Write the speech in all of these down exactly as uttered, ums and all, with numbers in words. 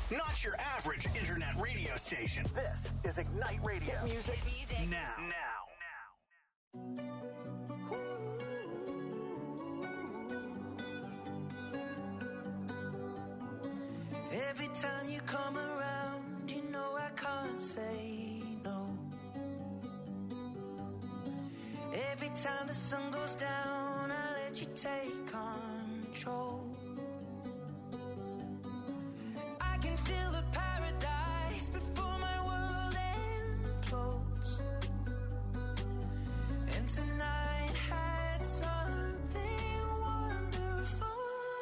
not your average internet radio station. This is Ignite Radio. Hit music, Hit music. now. Now. Every time you come around, you know I can't say no. Every time the sun goes down, I let you take control. I can feel the paradise before my world implodes. And tonight had something wonderful.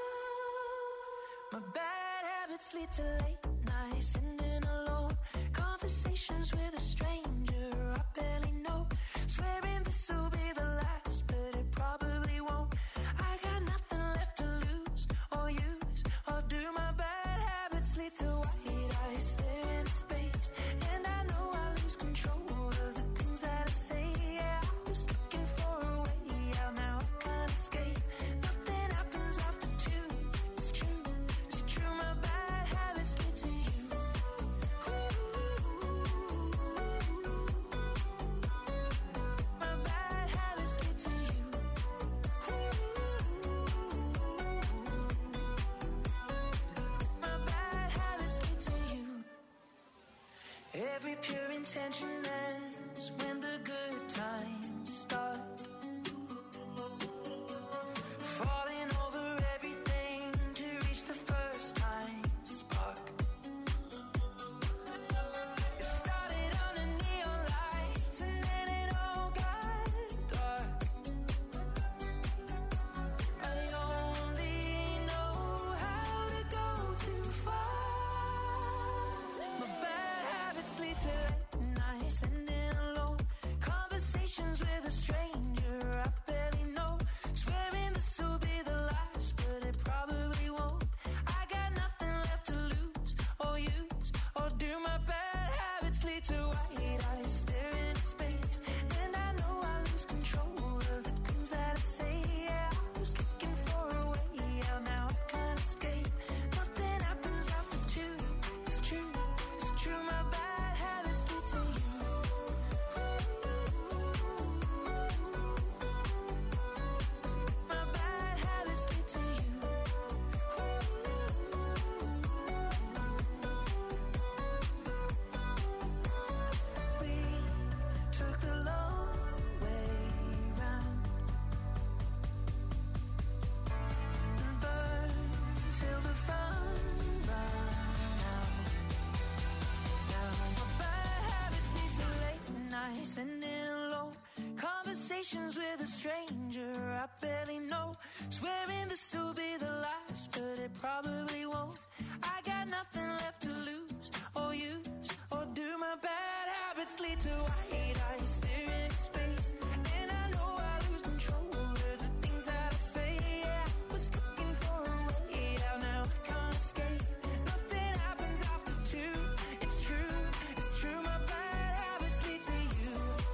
My bad habits lead to late nights, sitting alone. Conversations with a stranger I barely know. Swearing this will be the last, but it probably won't. I got nothing left to lose or use or do. My bad habits lead to white eyes stare into space, and I know I lose control of the things that I say. Yeah, I was looking for a way out, now I can't escape. Nothing happens after two. It's true, it's true. My bad habits lead to you. My bad habits lead to you. My bad habits lead to you. Every pure intention ends when the good times start. Falling over everything to reach the first time spark. It started under neon lights and then it all got dark. I only know how to go too far. My bad habits lead to late nights, sitting alone. Conversations with a stranger I barely know. Swearing this will be the last, but it probably won't. I got nothing left to lose or use or do. My bad habits lead to white eyes stare into space, and I know I lose control of the things that I say. Yeah, I was looking for a way out, now I can't escape. Nothing happens after two. It's true, it's true. My bad habits lead to you. My bad habits lead to you. We took the long way round and burned till the fun ran out. Now my bad habits lead to late nights, sitting alone. Conversations with a stranger I barely know. Swearing this will be the last, but it probably won't. I got nothing left to lose or use or do. My bad habits lead to white eyes stare into space, and I know I lose control of the things that I say. Yeah, I was looking for a way out, now I can't escape. Nothing happens after two. It's true, it's true. My bad habits lead to you.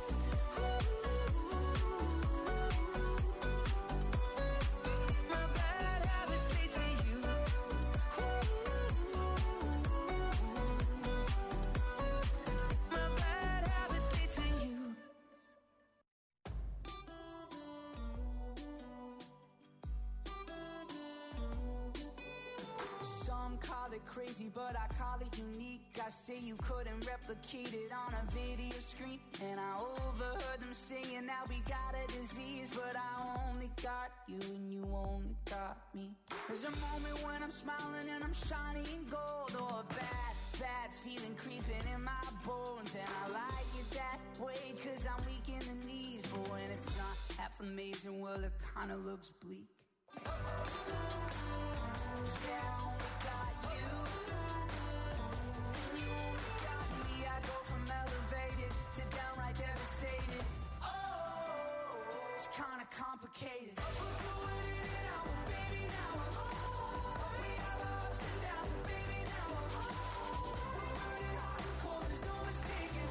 My bad habits lead to you. My bad habits lead to you. Some call it crazy, but I call it unique. I say you couldn't replicate it on a video screen, and I overheard them saying that we got a disease, but I only got you and you only got me. There's a moment when I'm smiling and I'm shining gold, or a bad, bad feeling creeping in my bones, and I like it that way cause I'm weak in the knees, but when it's not half amazing, well it kinda looks bleak. Yeah, I only got you. You only got me. I go from elevated to downright devastated. Oh, it's kinda complicated. But we're doing it now, baby, now. We have ups and downs, baby, now. We're burning hot and cold, there's no mistaking.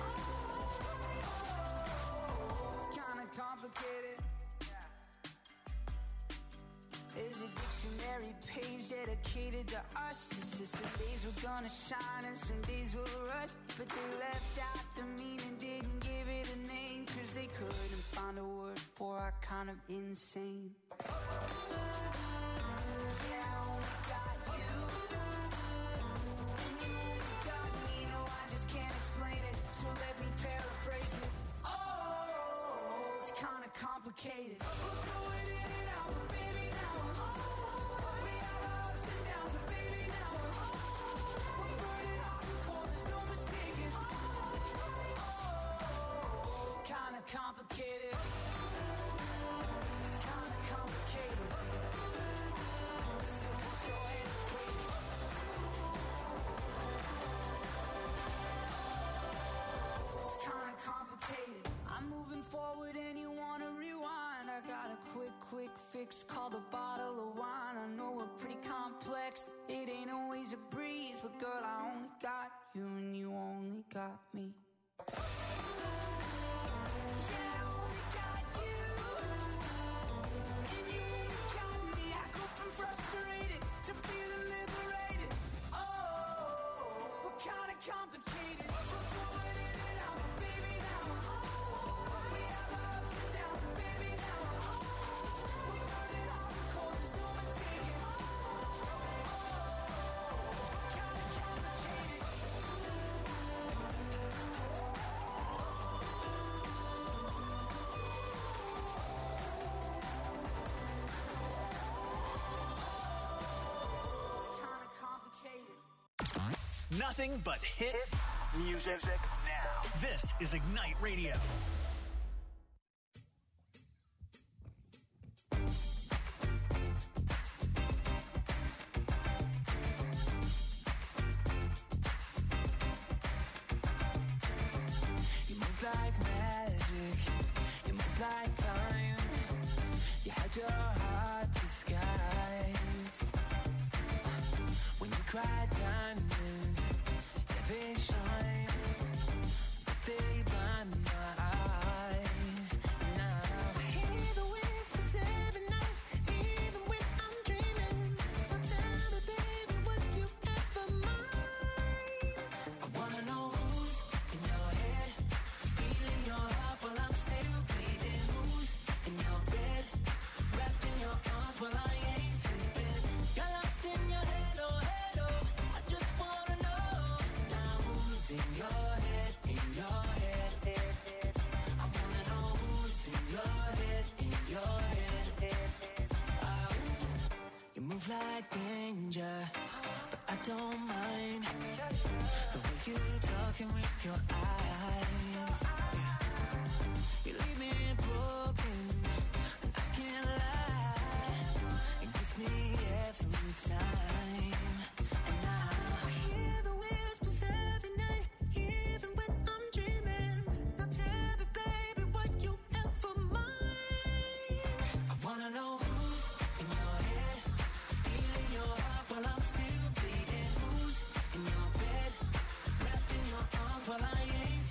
Oh, it's kinda complicated. There's a dictionary page dedicated to us. It's just some days we're gonna shine and some days we'll rush. But they left out the meaning, didn't give it a name, cause they couldn't find a word for our kind of insane. Yeah, I only got you, and you only got me. No, I just can't explain it, so let me paraphrase it. Oh, it's kinda complicated. We're going in and out, but baby now oh, we have our ups and downs, but baby now oh, we're burning hot and cold, there's no mistaking. Oh, it's kinda complicated. It's kinda complicated. Simple, so antiquated. It's kinda complicated. I'm moving forward and you wanna rewind. I got a quick, quick fix called a bottle of wine. I know we're pretty complex, it ain't always a breeze, but girl, I only got you and you only got me. Yeah, I only got you, and you only got me. I go from frustrated to feeling liberated. Oh, we're kinda complicated. We're going in and out, but baby now oh, we have our ups and downs, but baby now oh, we're burning hot and cold, there's no mistaking. Oh, kinda complicated. It's kinda complicated. Nothing but hit music now. This is Ignite Radio. You move like magic, you move like time. You had your heart disguised. When you cry diamonds, yeah, they shine, but they blind my eyes. Now I hear the whispers every night, even when I'm dreaming. Now tell me, baby, would you ever mind? I wanna know who's in your head, stealing your heart while I'm still bleeding. Who's in your bed, wrapped in your arms while I ain't sleeping. You're lost in your head, oh head, oh. I just wanna know now who's in your head, in your head, head, head. I wanna know who's in your head, in your head, head, head. Ah, you move like danger, but I don't mind the way you talking with your eyes. Yeah. You leave me broken, and I can't lie. It gets me every time. And now I hear the whispers every night, even when I'm dreaming. Now tell me, baby, would you ever mind? I wanna know who's in your head, stealing your heart while I'm still bleeding. Who's in your bed, wrapped in your arms while I ain't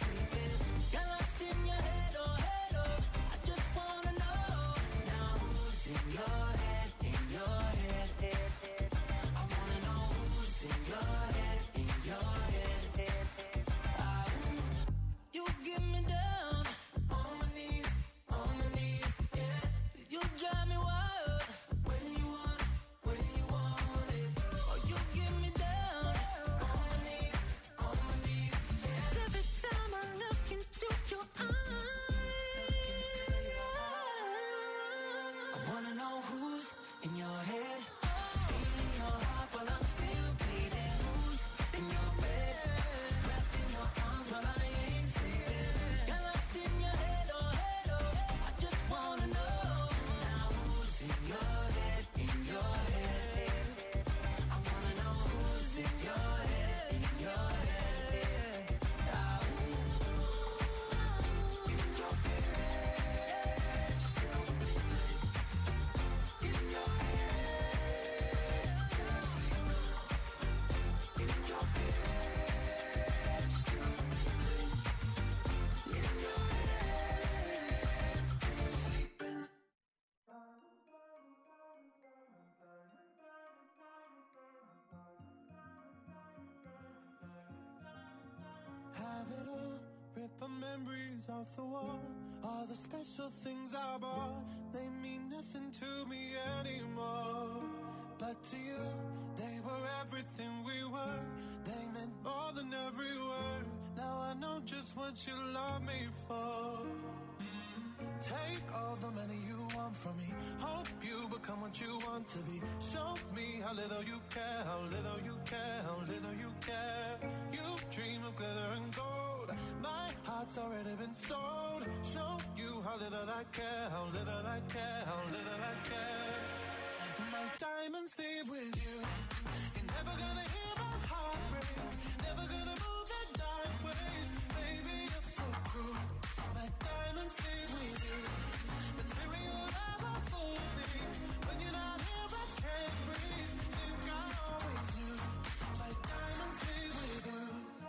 memories of the war. All the special things I bought, they mean nothing to me anymore. But to you, they were everything we were. They meant more than every word. Now I know just what you love me for. Mm. Take all the money you want from me. Hope you become what you want to be. Show me how little you care, how little you care, how little you care. You dream of glitter and gold. My heart's already been sold. Show you how little I care, how little I care, how little I care. My diamonds leave with you. You're never gonna hear my heart break. Never gonna move the dark ways. Baby, you're so cruel. My diamonds leave with you. Material never fool me. When you're not here, I can't breathe. Think I always knew. My diamonds leave with you.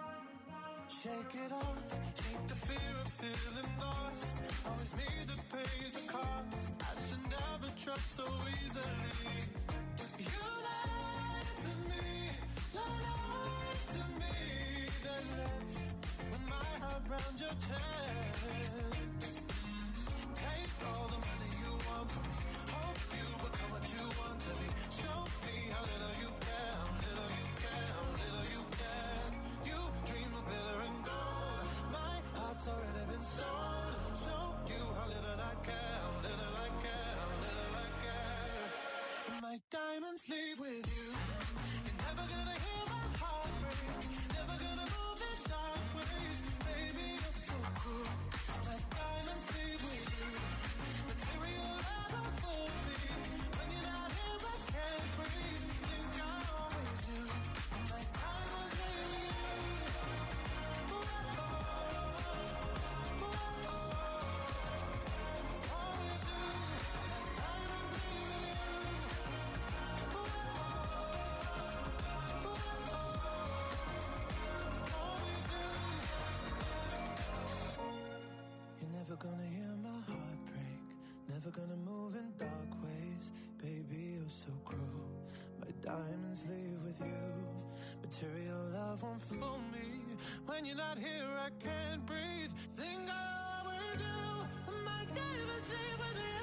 Shake it off. Shake the fear of feeling lost. Always me that pays the cost. I should never trust so easily. You lied to me, lied to me. Then left with my heart round your chest. Take all the money you want from me. Hope you become what you want to be. Show me how little you care, how little you care, how little you care. You dream of glitter and gold. My heart's already been sold. Show you how little I care, how little I care, how little I care. My diamonds leave with you. You're never gonna hear my heart break. Never gonna move the dark ways. Baby, you're so cruel. My diamonds leave with you. Material never fool me. When you're not here, I can't breathe. Think I always knew. My diamonds leave with you. Ooh, oh, oh, oh, oh, oh. Always knew. My diamonds leave with you. Ooh, oh, oh, oh, oh, oh. Always knew. You're never gonna hear my heart break. Never gonna move in dark ways. Baby, you're so cruel. My diamonds leave with you. Material love won't fool me. When you're not here, I can't breathe. Think I always do. My diamonds leave with you.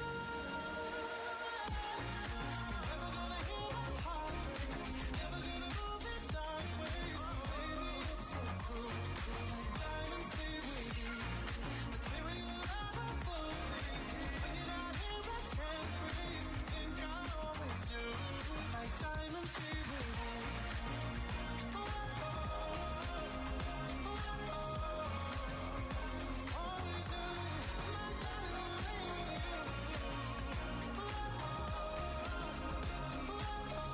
You're never gonna hear my heart break. Never gonna move in dark ways. Baby, you're so cruel. My diamonds leave with you. Material love won't fool me. When you're not here, I can't breathe. Think I always knew. My diamonds leave with you. Ooh, oh, oh, ooh, oh, oh. Always knew. My diamonds leave with you. Ooh, oh, oh, ooh, oh,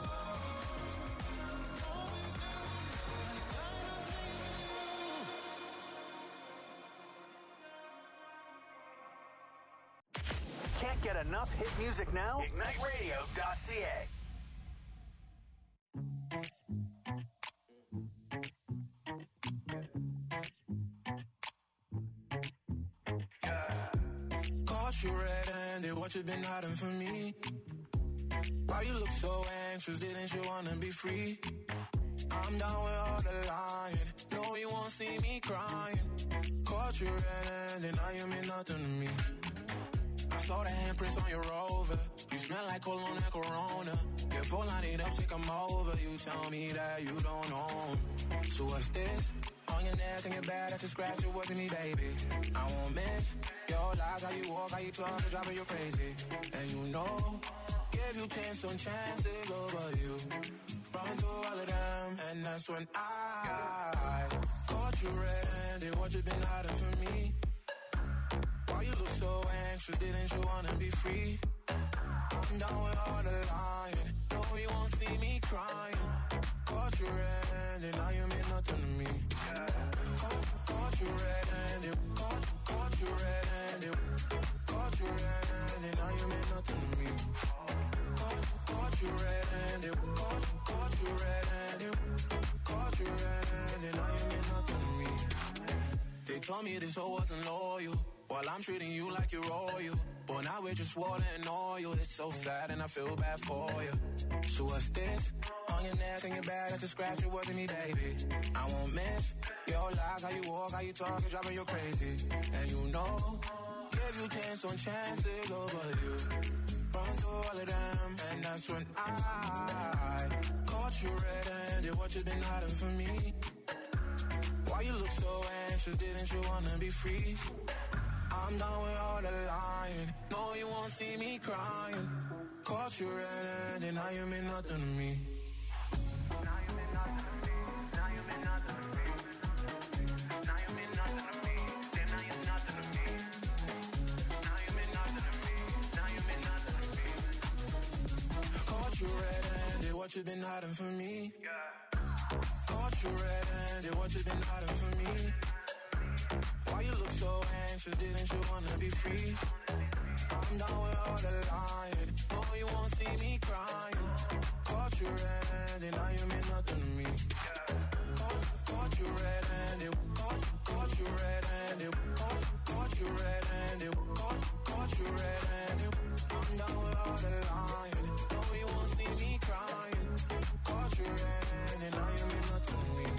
oh. Always knew. My diamonds leave with you. Can't get enough hit music now? Ignite Radio dot C A. Caught you red-handed, what you been hiding from me? Why you look so anxious, didn't you wanna be free? I'm down with all the lying, no you won't see me crying. Caught you red-handed, now you mean nothing to me. I saw the handprints on your Rover. You smell like cologne and Corona. Your phone line it up, take 'em over. You tell me that you don't know. So what's this? On your neck and your back, that's a scratch. It wasn't me, baby. I won't miss your lies, how you walk, how you talk, driving you crazy. And you know, give you chance on chances over you. Run through all of them, and that's when I caught you red-handed. What you been hiding from me? Why you look so anxious, didn't you wanna be free? I'm down with all the lying, no you won't see me crying. Caught you red-handed, now you mean nothing to me. Caught, caught you red-handed, caught, caught you red-handed. Caught you red-handed, now you mean nothing to me. Caught, caught you red-handed, caught, caught you red-handed. Caught you red-handed, now you mean nothing to me. They told me this hoe wasn't loyal, while I'm treating you like you're royal. But now we're just water and oil. It's so sad and I feel bad for you. So what's this? On on your neck and your back, to scratch it wasn't me, baby. I won't miss your lies, how you walk, how you talk, it's driving you crazy. And you know, give you chance on chances over you. Run through all of them, and that's when I caught you red-handed. What you been hiding from me? Why you look so anxious? Didn't you wanna be free? I'm done with all the lying. No, you won't see me crying. Caught you red-handed, now you mean nothing to me. Now you mean nothing to me. Now you mean nothing to me. Now you mean nothing to me. Then now you're nothing to me. Now you mean nothing to me. Now you mean nothing to me. Caught you red-handed, what you been hiding from me? Yeah. Caught you red-handed, what you been hiding from me? Why you look so anxious? Didn't you wanna be free? I'm done with all the lying. No, you won't see me crying. Caught you red-handed, now you mean nothing to me. Caught, caught you red-handed, caught, caught you red-handed, caught, caught you red-handed, caught, caught you red-handed. I'm done with all the lying. No, you won't see me crying. Caught you red-handed, now you mean nothing to me.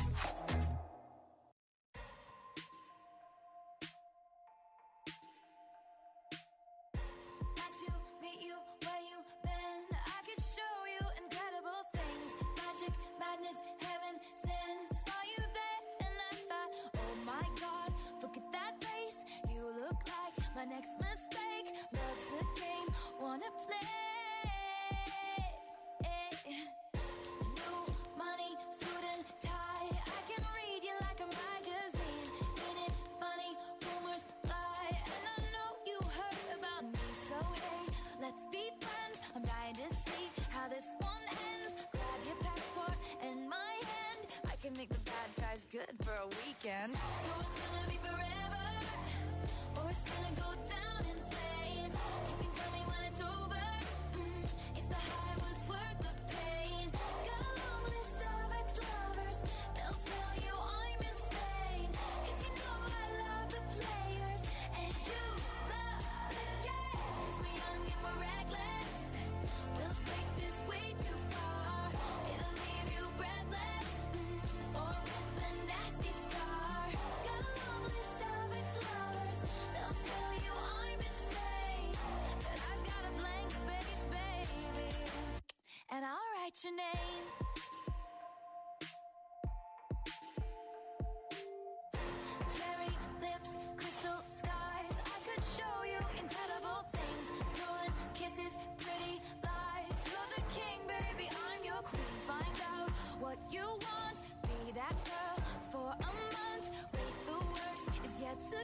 My next mistake, love's a game, wanna play. New money, suit and tie, I can read you like a magazine. Ain't it funny, rumors fly, and I know you heard about me. So hey, let's be friends, I'm dying to see how this one ends. Grab your passport and my hand, I can make the bad guys good for a weekend. So it's gonna be forever, or it's gonna go down in flames. You can tell me when it's over, mm, if the high was worth the pain. Got a long list of ex-lovers, they'll tell you I'm insane. Cause you know I love the players, and you love the game. Cause we're young and we're reckless, we'll take this way too far. It'll leave you breathless, mm, or with a nasty scar. Got a long list of ex-lovers, they'll tell you I'm insane, but I got a blank space, baby, and I'll write your name. Cherry lips, crystal skies, I could show you incredible things. Stolen kisses, pretty lies. You're the king, baby, I'm your queen. Find out what you want, be that girl for a month. Wait, the worst is yet to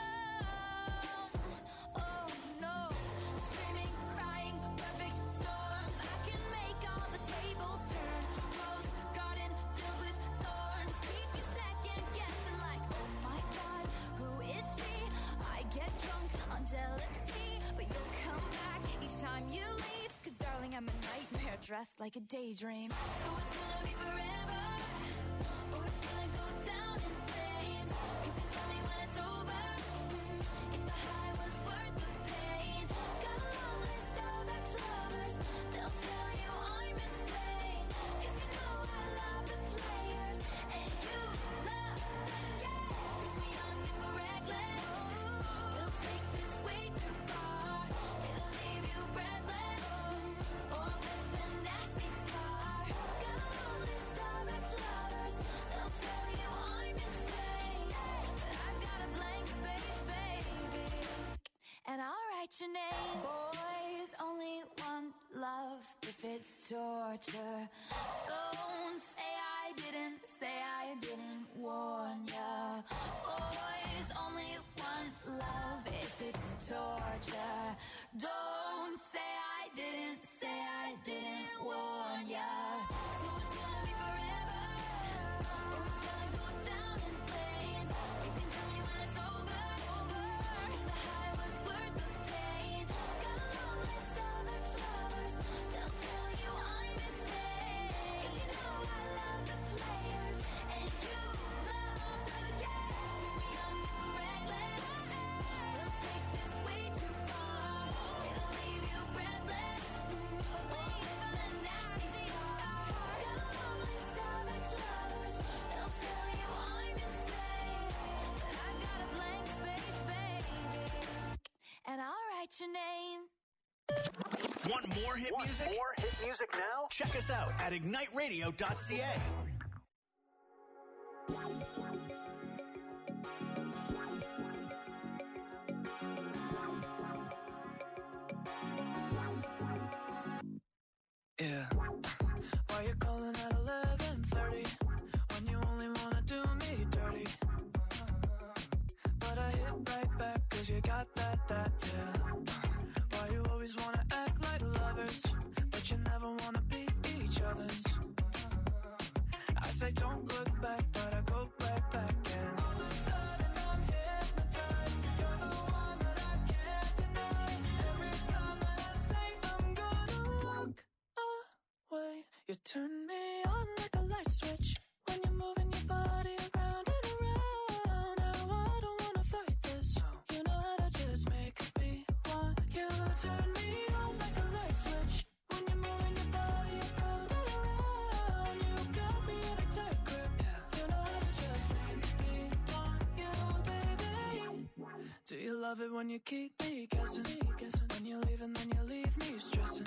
come. Oh no, screaming, crying, perfect storms. I can make all the tables turn. Rose garden filled with thorns. Keep you second guessing like, oh my God, who is she? I get drunk on jealousy, but you'll come back each time you leave. Cause darling, I'm a nightmare dressed like a daydream. So it's gonna be forever, or it's gonna go down in flames. You can tell me when it's over, mm, if the high was worth the pain. Got a long list of ex-lovers, they'll tell you I'm insane. Cause you know I love the players, and you love the game. Cause we're young and we're reckless, we'll take this way too far. It'll leave you breathless, mm, or with a nasty scar. Got a long list of ex-lovers, they'll tell you I'm insane, but I got a blank space, baby, and I'll write your name. Boys only want love if it's torture. Don't say I didn't, say I didn't warn ya. Boys only want love if it's torture. Don't say I didn't, say I didn't warn ya. So it's gonna be forever, or it's gonna go down in flames. You can tell me when it's over, if the high was worth the pain. Got a long list of ex-lovers, they'll tell you I'm insane. Cause you know more hit Want music? More hit music now? Check us out at ignite radio dot c a. Yeah. Why you calling at eleven thirty when you only wanna do me dirty? But I hit right back cause you got that, that, yeah. Why you always wanna act like lovers, but you never wanna be each other's? I say don't look back, but I go right back and all of a sudden I'm hypnotized. You're the one that I can't deny. Every time that I say I'm gonna walk away, you turn me on like a light switch when you're moving your body around and around. Now I don't wanna fight this. You know how to just make me want you. Turn me on like a light switch when you're moving your body around and around. You got me in a tight grip. You know how to just make me want you, baby. Do you love it when you keep me guessing? When you leave and then you leave me stressing.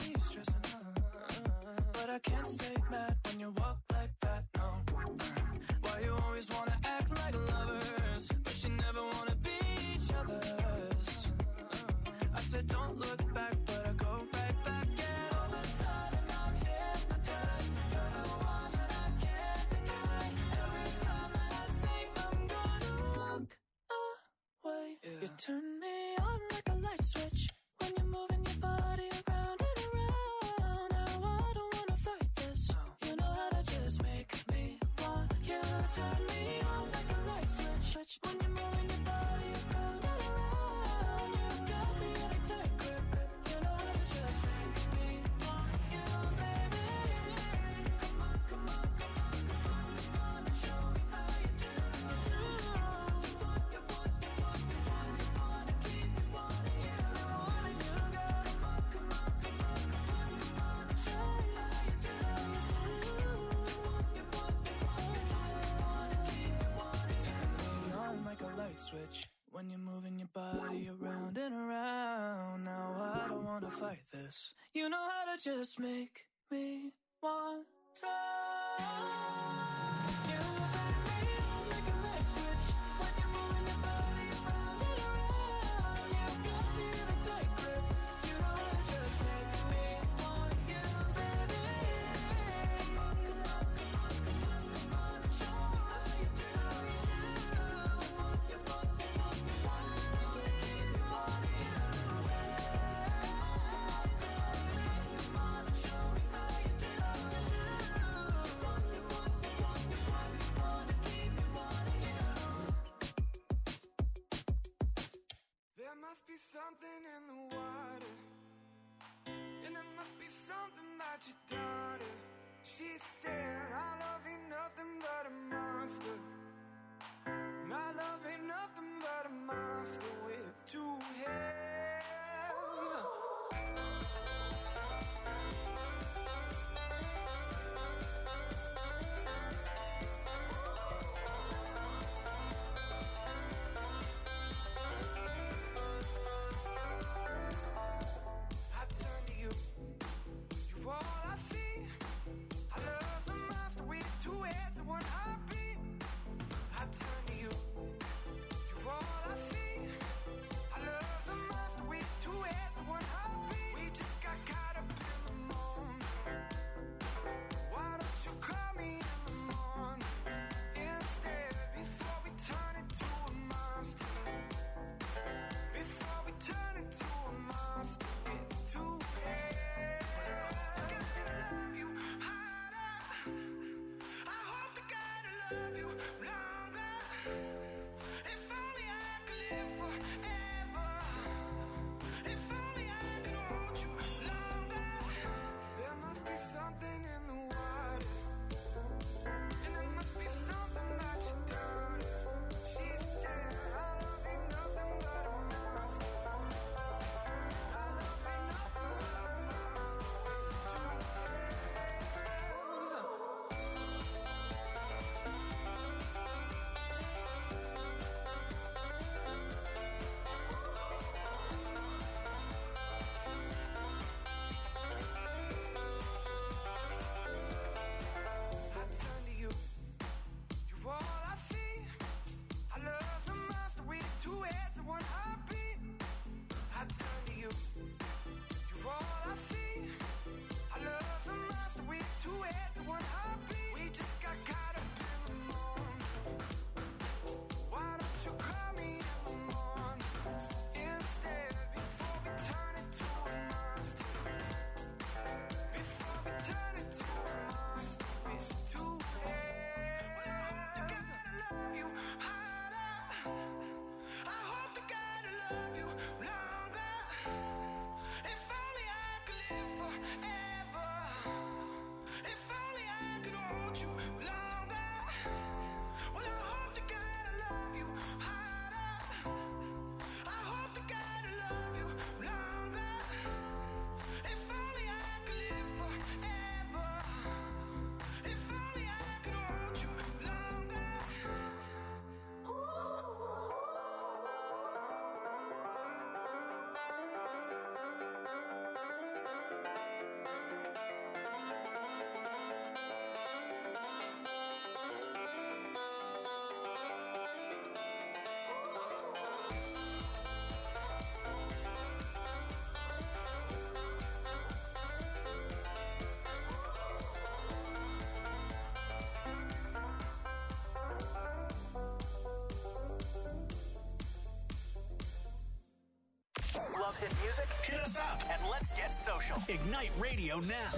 But I can't stay mad when you walk like that, no. Why you always wanna act like lovers, but you never wanna be each other's? I said don't look back, but I go right back and all of a sudden I'm hypnotized. You're the one that I can't deny. Every time that I say I'm gonna walk away, yeah. You turn me on like a light switch when you're moving your body around and around. Now I don't wanna fight this. You know how to just make me want you. Turn me on like a light switch when you're moving your body around and around. You got me in a tight grip. You know how to just make me want you, baby. Come on, come on, come on, come on, come on and show me how you do. You do. You want, you want, you want, you want, you wanna keep me wanting you. Wanting you, girl. Come on, come on, come on, come on, come on and show me how you do. You do. You want, you want, you want, you want, you wanna keep me wanting you. Turn me on like a light switch when you're moving your body around and around. Now I don't wanna fight this. You know how to just make me want to. You turn me on like a light switch when you're moving your body around and around. You got me in a tight grip. You know how to just make me want you, baby. Come on, come on, come on, come on, come on and show me how you do. You do. You want, you want, you want, you want, you wanna keep me wanting you. Come on and show me how you do. You do. You want, you want, you want, you Love hit music? Hit us up and let's get social. Ignite Radio now.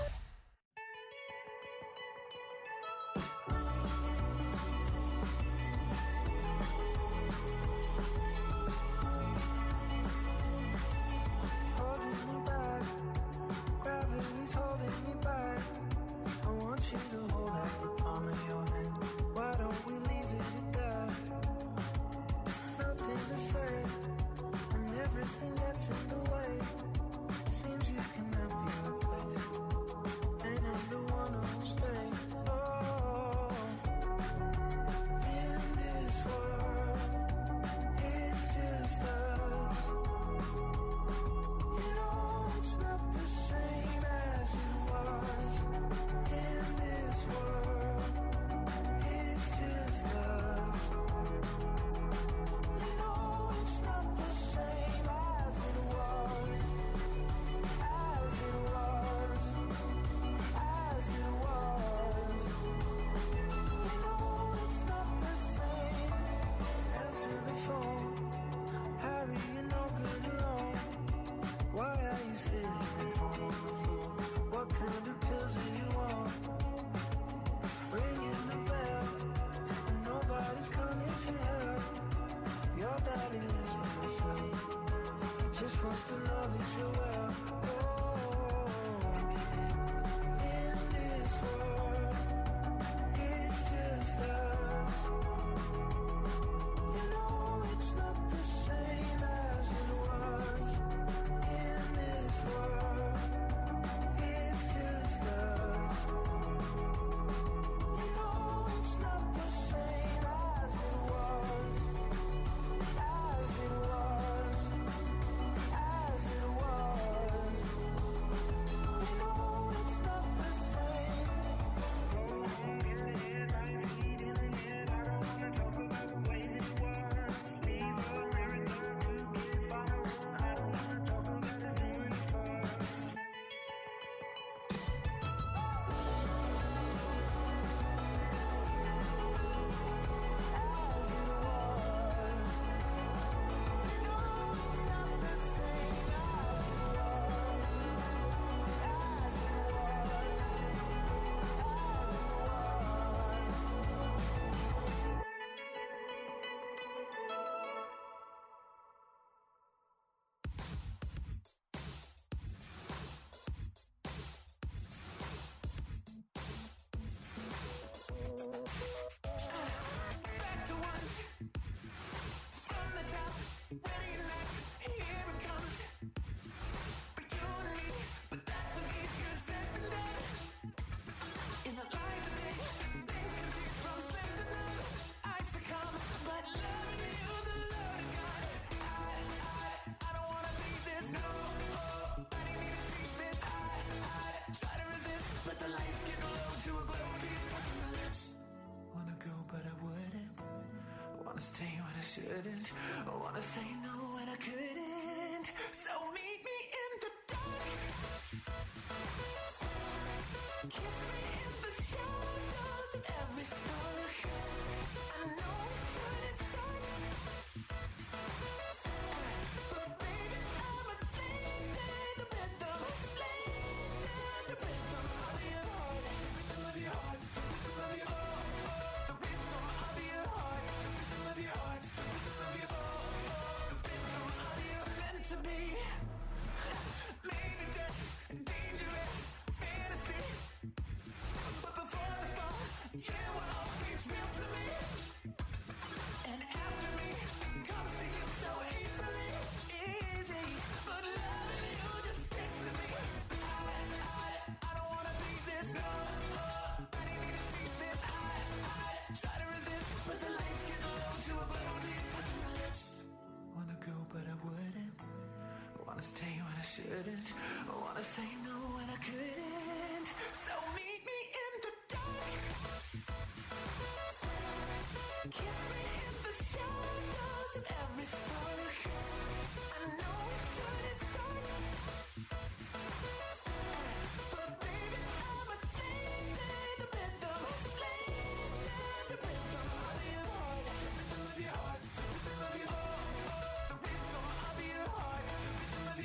Holding me back, gravity's holding me back. I want you to hold out the palm of your hand. Why don't we leave it at that? Nothing to say, and everything gets in the way. Seems you cannot be replaced, and I'm the one who'll stay. Oh, in this world, it's just us. You know it's not the same as it was. In this world, it's just us. You know it's not the same as it was. As it was. As it was. You know it's not the same. Answer the phone. Harry, you're no good alone. Why are you sitting at home on the floor? What kind of pills are you on? Ringing the bell, and nobody's coming to help. Your daddy lives by himself. He just wants to know that you're well. Oh, in this world, it's just us. You know it's not the same as it was. In this world, it's just us. You know it's not the same as it was. As it was. As it was. You know it's not the same. Headlines keep in the net. I don't wanna talk about the way that it was. Leave America, two kids following. I don't wanna talk about us doing it first. As it was. You know it's not the same as it was. As it was. As it was. Back to once, from the top, ready or not, here it comes. For you and me, but that was easier said than done. In the light of day, things can change from slim to none. I succumb, but loving you's a love to God. I, I, I don't wanna leave this, no. Oh, I didn't need to see this. I, I try to resist, but the lights get low to a glow deep touching my lips. Wanna go, but I wouldn't. Wanna stay when I shouldn't. Wanna say no when I couldn't. So meet me in the dark. Kiss me in the shadows of every spark. I know we shouldn't start, but baby I'm a slave to the rhythm. Slave to the rhythm of your heart. The rhythm of your heart. The rhythm of your heart. The rhythm of your heart. The rhythm of your heart. The rhythm of your heart. The rhythm of your meant to be. Maybe just dangerous fantasy, but before the fall, you were always real to me. And after me, comes to you so easily, easy. But loving you just sticks to me. I, I, I don't wanna be this, no. Oh, I didn't need to see this. I, I try to resist, but the lights get low to a glow deep touching my lips. Wanna go, but I wouldn't. Wanna stay when I shouldn't. Wanna say no when I couldn't. So meet me in the dark. Kiss me in the shadows of every spark. I know we shouldn't start, but baby I'm a slave to the rhythm. Slave to the rhythm of your heart. The rhythm of your heart. The rhythm of your heart. The rhythm of your heart. The rhythm of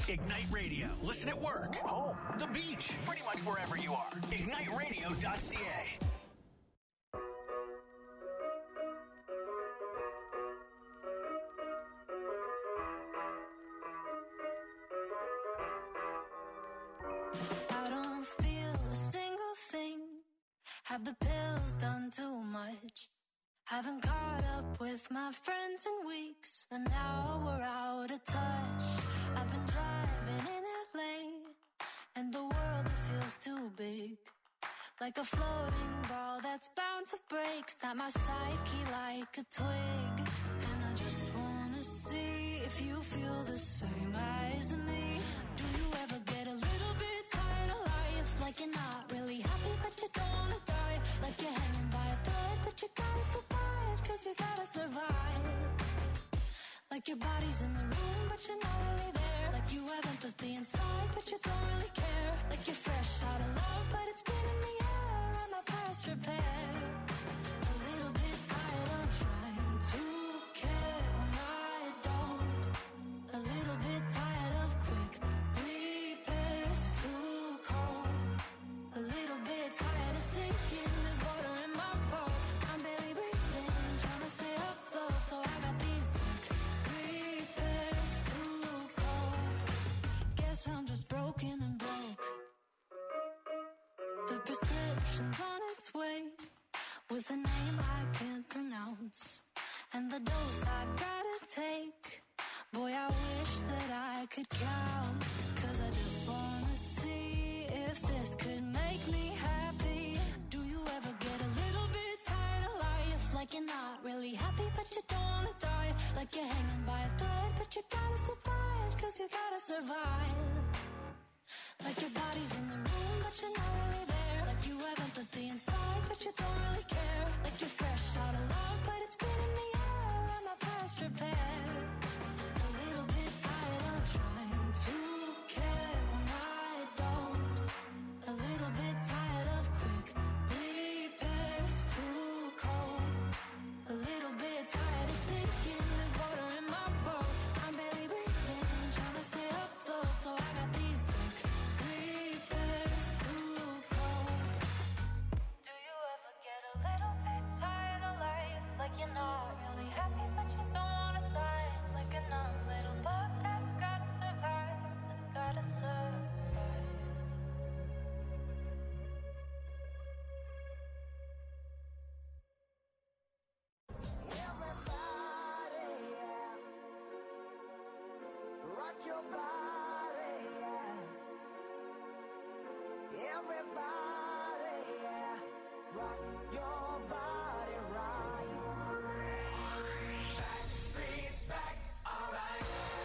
Ignite Radio. Listen at work, home, the beach, pretty much wherever you are. ignite radio dot c a. I don't feel a single thing. Have the pills done too much? Haven't caught up with my friends in weeks, and now we're out of touch. I've been driving in L A, and the world it feels too big. Like a floating ball that's bound to break. Snap my psyche like a twig. And I just wanna see if you feel the same as me. Do you ever get a little bit tired of life? Like you're not really happy but you don't wanna die. Like you're hanging by a thread but you gotta survive. Cause you gotta survive. Like your body's in the room but you're not really there. Like you have empathy inside but you don't really care. Like you're fresh out of love but it's been in the air. And my past repair. A little bit tired of trying to care when I don't. A little bit tired of quick repairs too cold. A little bit tired of sinking. There's water in my boat. I'm barely breathing, trying to stay afloat. So I got these quick repairs too cold. Guess I'm just broken and broke. The prescription's on its way, with a name I can't pronounce, and the dose I gotta take. Boy, I wish that I could count. Cause I just wanna see if this could make me happy. Do you ever get a little bit tired of life? Like you're not really happy but you don't wanna die. Like you're hanging by a thread but you gotta survive. Cause you gotta survive. Like your body's in the room but you're not really there. Like you have empathy inside but you don't really care. Like you're fresh out of love but it's been in the air. And my past repair. A little bit tired of trying to care when I don't. A little bit tired of quick repairs too cold. A little bit tired of sinking. There's water in my boat. I'm barely breathing, trying to stay afloat. So I got these quick repairs too cold. Do you ever get a little bit tired of life? Like you're not really happy but you don't wanna die. Like a numb little bug that's gotta survive. That's gotta survive. Everybody, yeah. Rock your body, yeah. Everybody, yeah. Rock your body right. Back streets back, alright.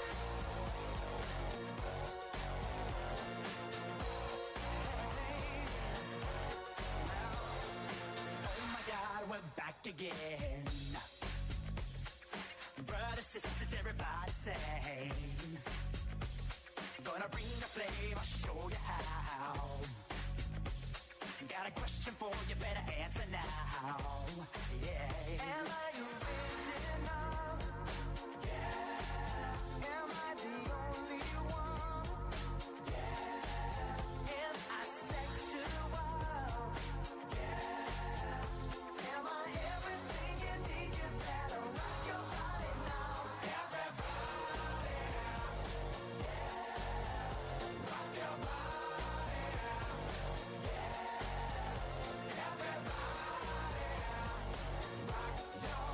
Oh my God, we're back again. Brothers, sisters, everybody sing. Gonna bring the flame, I'll show you how. Got a question for you, better answer now. Yeah. Am I original? Yeah. Am I the only one? Yeah. Am I sexual? Yeah. Am I everything you need? You better rock your body now. Everybody. Yeah. Rock your body. Yeah. Everybody. Rock your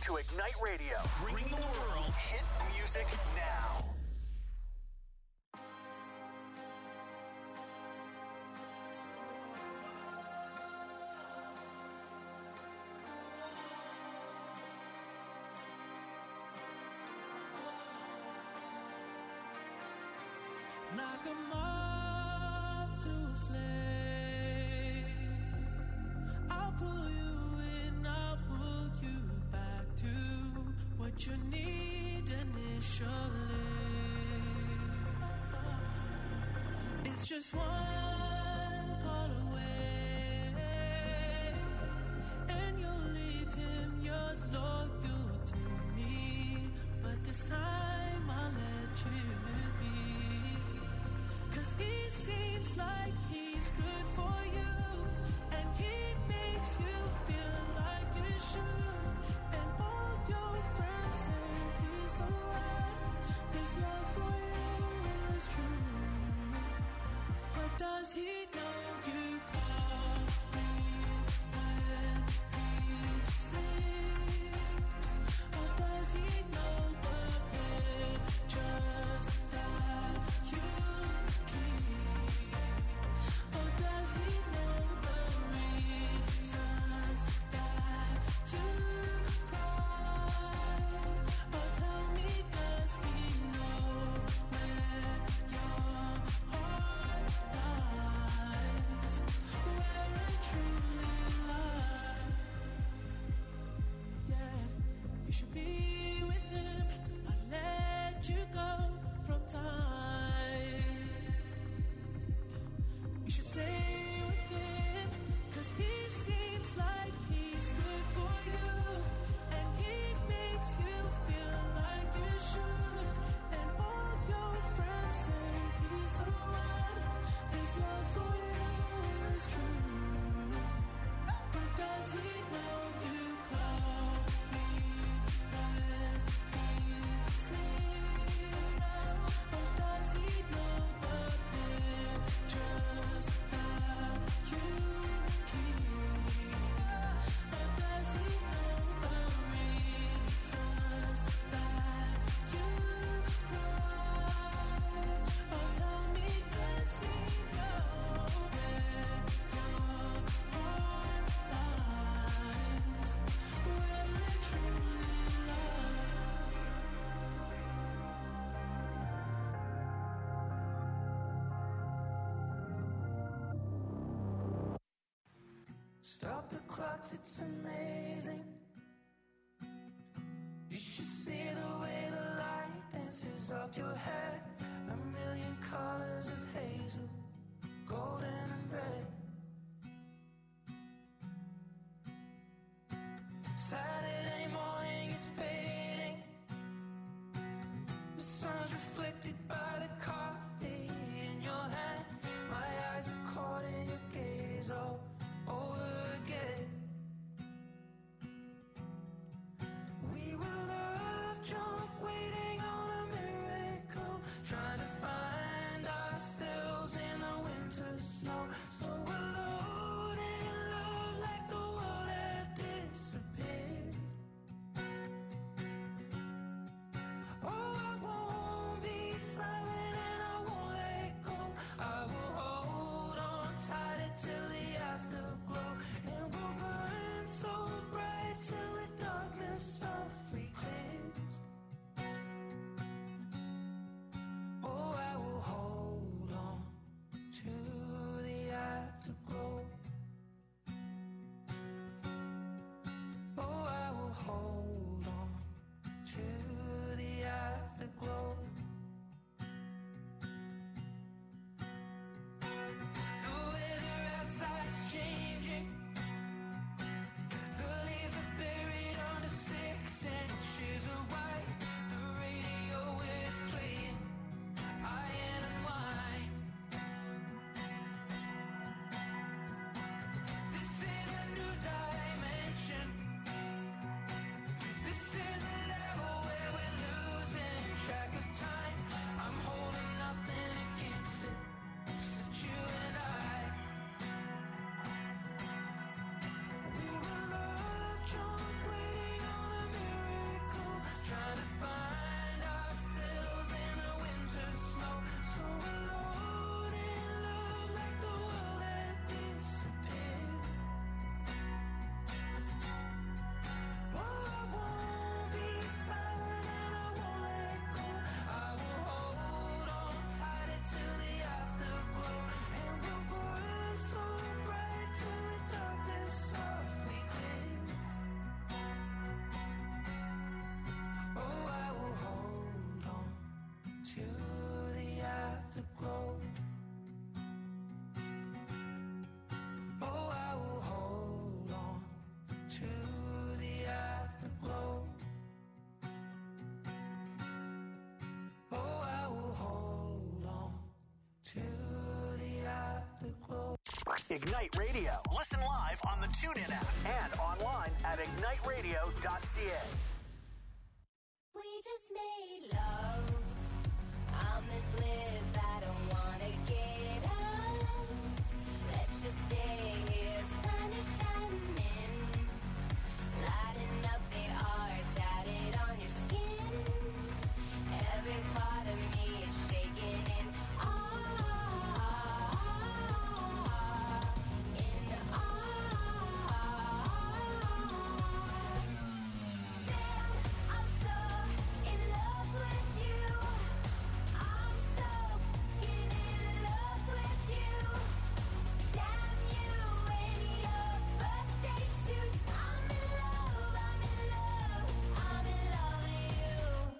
to Ignite Radio, bringing the world hit music now. Like a moth to a flame, I'll pull you in, I'll pull you back to what you need initially. It's just one call away, and you'll leave him yours loyal to me. But this time I'll let you be. Cause he seems like he's good for you, and he makes you feel like you should. And all your friends say he's the one. This love for you is true. But does he know you call me when he sleeps? Or does he know the pictures that you or does he know the reasons that you cry? Or tell me, does he know where your heart lies? Where it truly lies? Yeah, you should be with him, but let you go from time. You should stay with him, cause he seems like he's good for you, and he makes you feel like you should. And all your friends say he's the one. This love for you is true. But does he know you call me when he sleeps? Or does he know the pictures that you keep? Or does he know the reasons that you cry? Or tell me, does he know where your heart lies? Where it truly lies? Stop the clocks, it's amazing. You should see the way the light dances up your hair. A million colors of hazel, golden and red. Saturday morning is fading. The sun's reflected by the coffee in your hand. My eyes are caught in your gaze all over again. We were love drunk, waiting on a miracle, trying to find ourselves in the winter snow. So alone in love, like the world had disappeared. Ignite Radio. Listen live on the TuneIn app and online at ignite radio dot c a. We just made love. I'm in bliss. I don't wanna get up. Let's just stay here. Sun is shining, lighting up the art tatted on your skin. Every part of me is shaking in awe, in awe. Damn, I'm so in love with you. I'm so in love with you. Damn you in your birthday suit. I'm in love, I'm in love, I'm in love with you.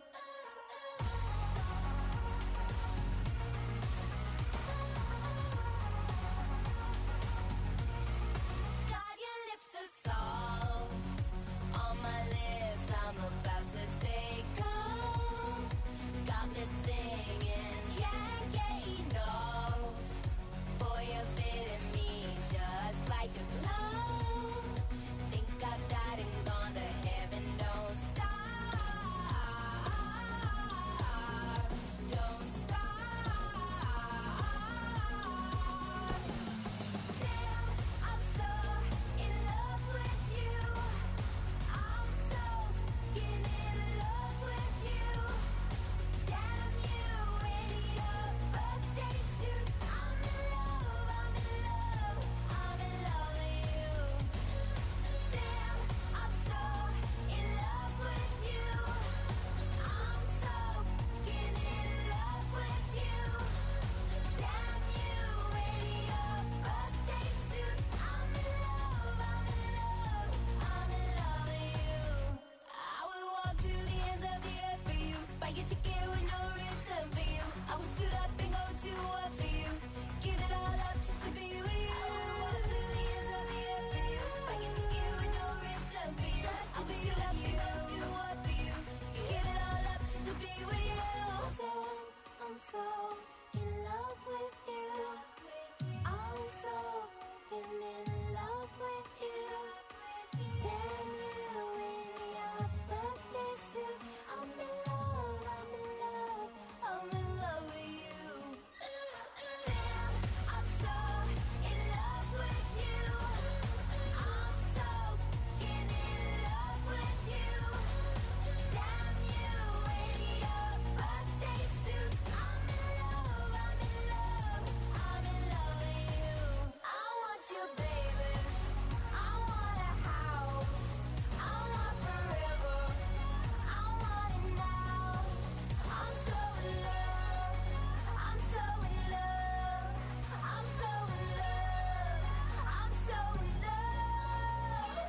God, your lips are soft on my lips. I'm about to take off. Got me singing, can't get enough. Boy, you're fitting me just like a glove. Think I've died and gone to heaven. Don't stop, don't stop. Damn, I'm so in love with you. I'm so in love with you. Damn you in your birthday suit. I'm in love, I'm in love, I'm in love with you. Damn, I'm so in love with you. I'm so in love with you. Damn you in your birthday suit. I'm in love, I'm in love, I'm in love with you. I will walk to the ends of the earth for you. Buy your ticket with no return for you. I will stood up and go to war for you. Give it all up just to be with you. I will walk to the ends of the earth for you. Buy your ticket with no return for you. I will stood up and go to war for you. Give it all up just to be with you. Damn, I'm so in love with you. I'm so in love with you. Damn you in your birthday suit. I'm in love, I'm in love, I'm in love with you. Damn, I'm so in love with you. I'm so in love with you. Damn you in your birthday suit. I'm in love, I'm in love, I'm in love with you. I want you, babies. I want a house. I want forever. I want it now. I'm so in love. I'm so in love. I'm so in love. I'm so in love.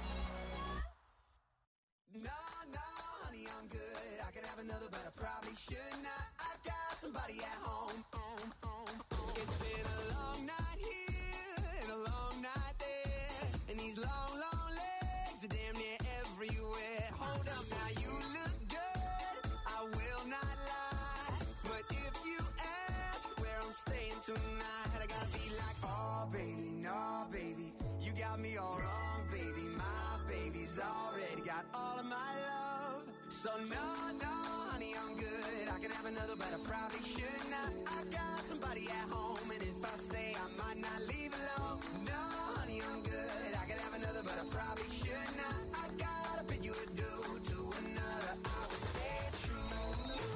No, no, honey, I'm good. I could have another, but I probably should not. I got somebody at home. home, home, home. It's been a long night here and a long night there, and these long, long legs are damn near everywhere. Hold up, now you look good. I will not lie, but if you ask where I'm staying tonight, I gotta be like, oh baby, no baby, you got me all wrong, baby. My baby's already got all of my love. So no, no, honey, I'm good. I could have another, but I probably should not. I got somebody at home, and if I stay, I might not leave alone. No, honey, I'm good. I could have another, but I probably should not. I gotta bid you adieu to another. I will stay true.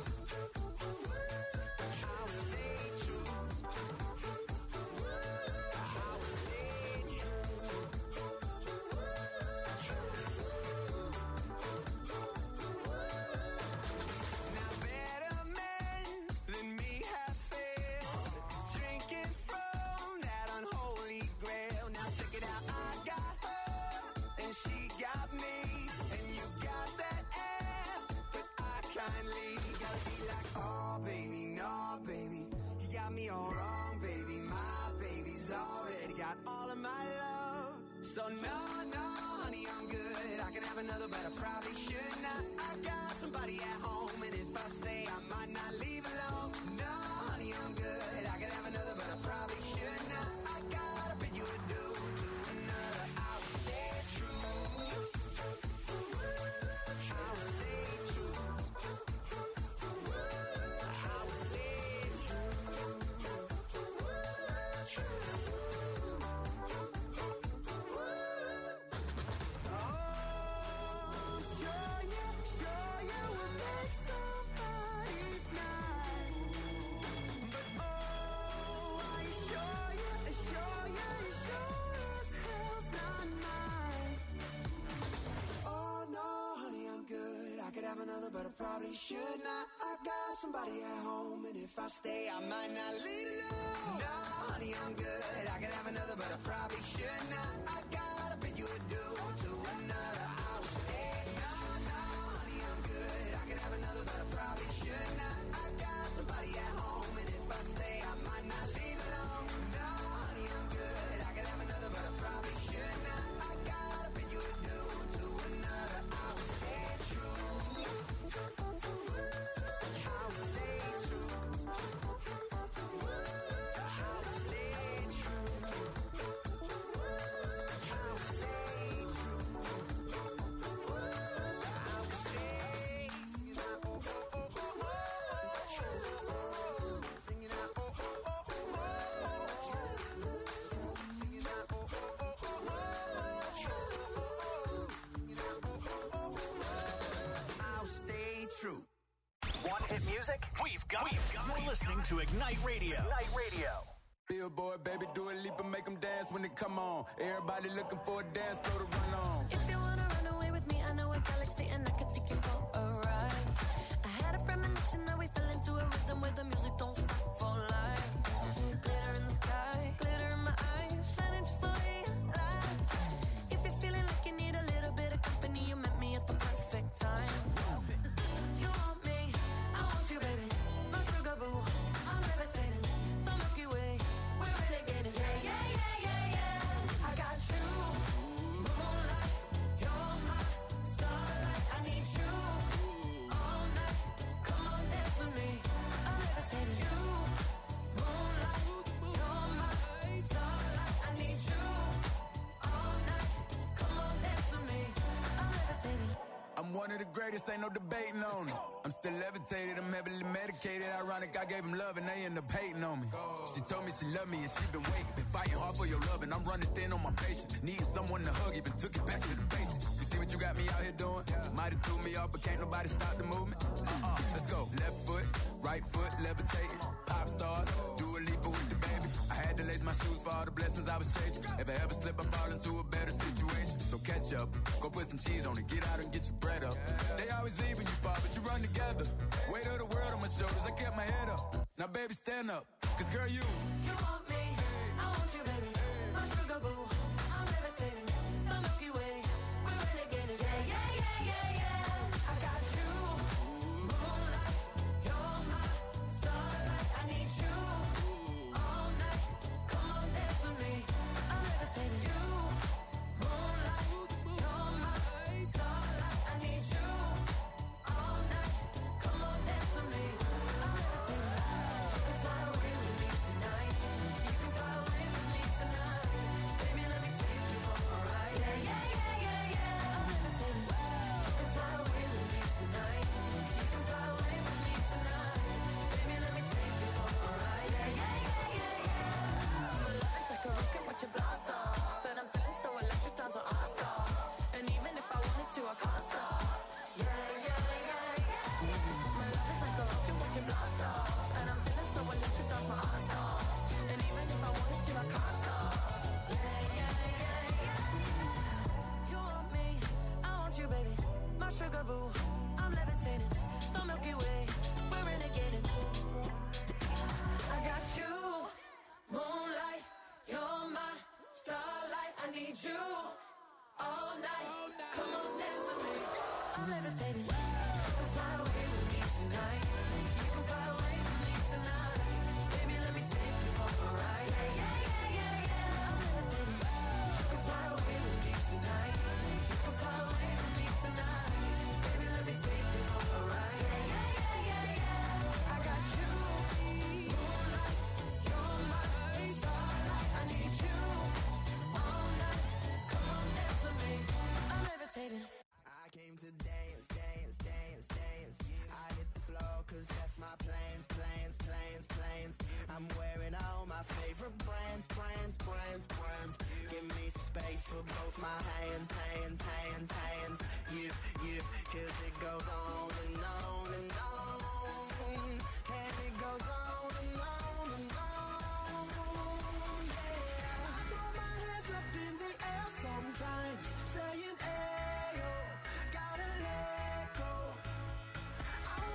I will stay true. I will stay true. Now better men than me have failed, drinking from that unholy grail. Now check it out, I got her and she got me, and you got that ass, but I kindly gotta be like, oh baby, no baby, you got me all wrong, baby. My baby's already got all of my love. So no, no, honey, I'm good. I could have another, but I probably should not. I got somebody at home, and if I stay, I might not leave alone. No, honey, I'm good. I could have another, but I probably should not. I gotta bid you adieu probably should not. I got somebody at home, and if I stay, I might not leave alone. No, honey, I'm good. I could have another, but I probably should not. I gotta bet you would do to another. I would stay. No, no, honey, I'm good. I could have another, but I probably should not. I got somebody at home, and if I stay, I might not leave alone. No, honey, I'm good. I could have another, but I probably should not. I gotta bet you would do to another. I would stay true. I would stay true. I would stay true. I would stay true. I would stay. Oh, oh, oh, oh, oh. Singing out, oh, oh, oh, oh, oh. Singing out, oh, oh, oh, oh, oh. Singing out, oh, oh, oh, oh. I'll stay true. Want hit music? We've got it. You're listening to Ignite Radio. Ignite Radio. Billboard, baby, do a leap and make them dance when they come on. Everybody looking for a dance floor to run on. If you wanna run away with me, I know a galaxy and I can take you for a ride. I had a premonition that we fell into a rhythm where the music don't stop for life. Glitter in the sky, glitter in my eyes, shining just the way you like. If you're feeling like you need a little bit of company, you met me at the perfect time. You want me, I want you, baby. My sugar boo, I'm levitating. The Milky Way, we're renegading. Yeah, yeah, yeah, yeah, yeah. I got you, moonlight. You're my starlight. I need you all night. Come on, dance with me. I'm levitating. You, moonlight. You're my starlight. I need you all night. Come on, dance with me. I'm levitating. I'm one of the greatest, ain't no debating on it. I'm still levitated, I'm heavily medicated. Ironic, I gave him love and they end up hating on me. She told me she loved me and she been waiting. Been fighting hard for your love and I'm running thin on my patience. Needing someone to hug, even took it back to the basics. You see what you got me out here doing? Might have threw me off, but can't nobody stop the movement. Uh-uh, let's go. Left foot, right foot, levitating. Pop stars, do a leap with the baby. I had to lace my shoes for all the blessings I was chasing. If I ever slip, I fall into a better situation. So catch up, go put some cheese on it, get out and get your bread up. They always leave when you fall, but you run together. Weight of the world on my shoulders, I kept my head up. Now baby, stand up, cause girl, you You want me, I want you, baby. My sugar boo, I'm levitating. The Milky Way, we're renegading. Yeah, yeah, yeah, yeah, yeah. I got you, moonlight. You're my starlight. I need you all night. Come on, dance with me. I'm levitating. You, moonlight. You're my starlight. I need you all night. Come on, dance with me. I'm levitating. You can fly away with me tonight. You can fly away with me tonight. Baby, let me take you for a ride. Yeah, yeah, yeah, yeah, yeah. I'm levitating. You can fly away with me tonight. You can fly away with me tonight. Baby, let me take you for a ride. Yeah, yeah, yeah, yeah, yeah. Your love is like a rocket, watch it blast off. And I'm feeling so electric, dance on our stop. And even if I wanted to, I can't stop. Yeah, yeah, yeah, yeah. My love is like a rocket, watch it blast off. And I'm feeling so electric, dance my ass off. And even if I wanted to, I can't stop. Yeah, yeah, yeah, yeah. You want me, I want you, baby. My sugar boo, I'm levitating. The Milky Way, we're renegading. I got you, moonlight. You're my starlight. I need you all night. Come on, dance with me. I'm levitating. You can fly away with me tonight. You can fly away with me tonight. Baby, let me take you for a ride. Yeah, yeah, yeah, yeah, yeah. I'm levitating. You can fly away with me tonight. You can fly away with me tonight. Baby, let me take you for a ride. Yeah, yeah, yeah, yeah, yeah. I got you, moonlight. You're my starlight. I need you all night. Come on, dance with me. I'm levitating. I came to dance, dance, dance, dance. I hit the floor cause that's my plans, plans, plans, plans. I'm wearing all my favorite brands, brands, brands, brands. Give me some space for both my hands, hands, hands, hands. You, you, cause it goes on and on and on. And it goes on and on and on. Yeah, I throw my hands up in the air sometimes, saying, hey, oh, gotta let go. I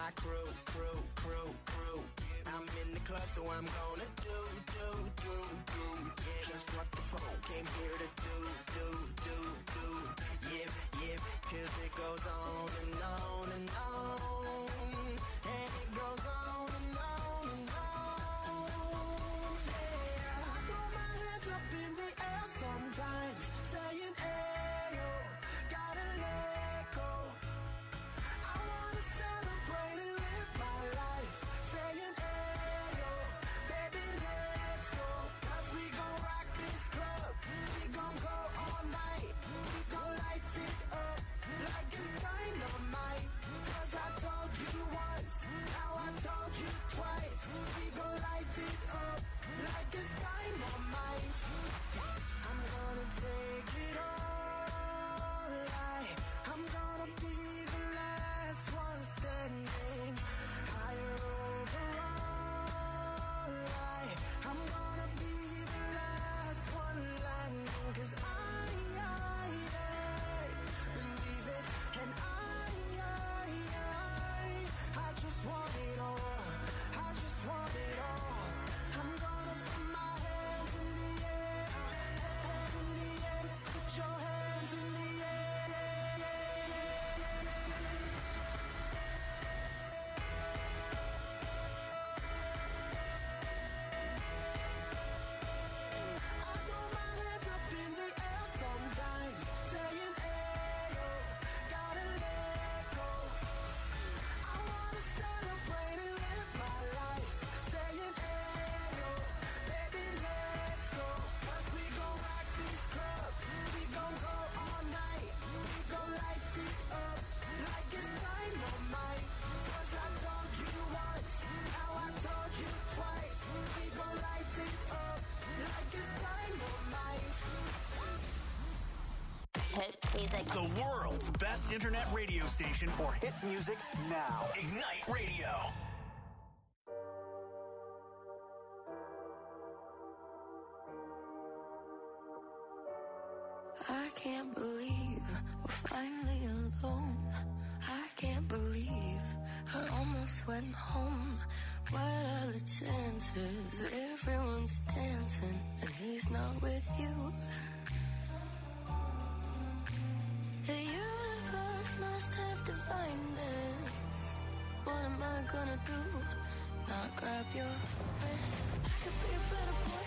my crew, crew, crew, crew. I'm in the club, so I'm gonna do, do, do, do. Just what the phone came here to do, do, do, do. Yip, yip, cause it goes on and on and on. And it goes on and on and on. Yeah, I throw my hands up in the air sometimes, saying, ayo, gotta let go. I wanna celebrate and live my life, saying, ayo, baby, let's go. Cause we gon' rock this club, we gon' go all night, we gon' light it up like it's dynamite. Cause I told you once, now I told you twice, we gon' light it up like it's dynamite. I'm gonna take it all, I, I'm gonna be the last one standing, higher overall, I, I'm gonna be the last one landing. Cause I, I, I believe it, and I, I, I, I just want it all, I just want it all. I'm gonna put my hands in the air, hands in the air, put your hands in the air, yeah, yeah, yeah, yeah, yeah. I throw my hands up in the air sometimes, saying, ayo, gotta let go. I wanna celebrate and live my life, saying, ayo, baby, let's go. Cause we gon' rock this club, we gon' go all night, we gon' light it up like it's dynamite. Cause I told you once, now I told you twice, we gon' light it up like it's dynamite. Hit music. The world's best internet radio station for hit music now. Ignite Radio. I can't believe we're finally alone. I can't believe I almost went home. What are the chances? Everyone's dancing and he's not with you. The universe must have divined this. What am I gonna do? Not grab your wrist. I could be a better boy.